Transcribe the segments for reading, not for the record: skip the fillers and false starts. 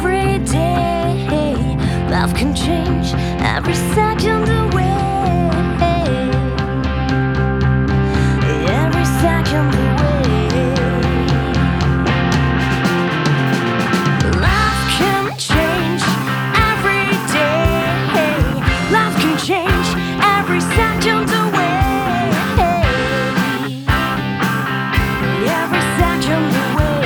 every day. Love can change every second away. Every second away. Love can change every day. Love can change every second away. Every second away.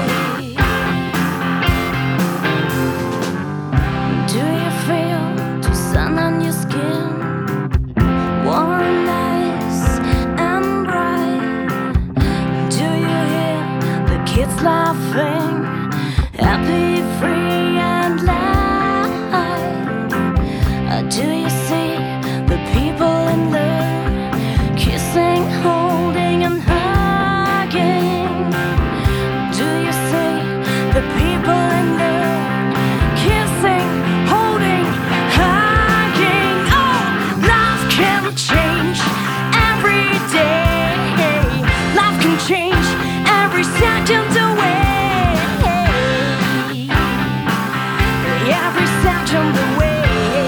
Do you feel the sun on your skin? Warm, nice and bright. Do you hear the kids laughing? Happy, free and light. Do you see the people in there kissing, holding and hugging? Do you see the people in there kissing, holding, hugging? Oh, love can change every day. Love can change every second away. Every second away.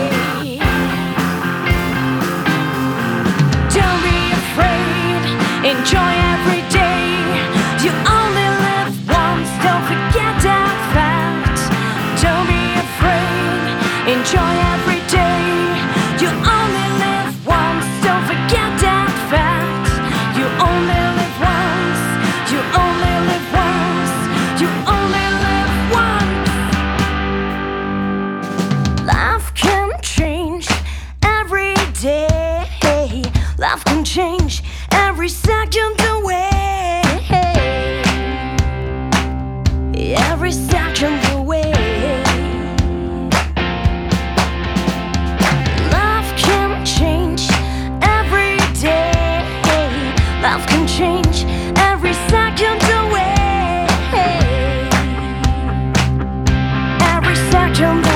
Don't be afraid, enjoy every day. You only live once, don't forget that fact. Don't be afraid, enjoy every day. You only live once, don't forget that fact. You only live once, you only live once, you only live once. Love can change every day. Love can change every second away. Every second away. Love can change every day. Love can change every second away. Every second away.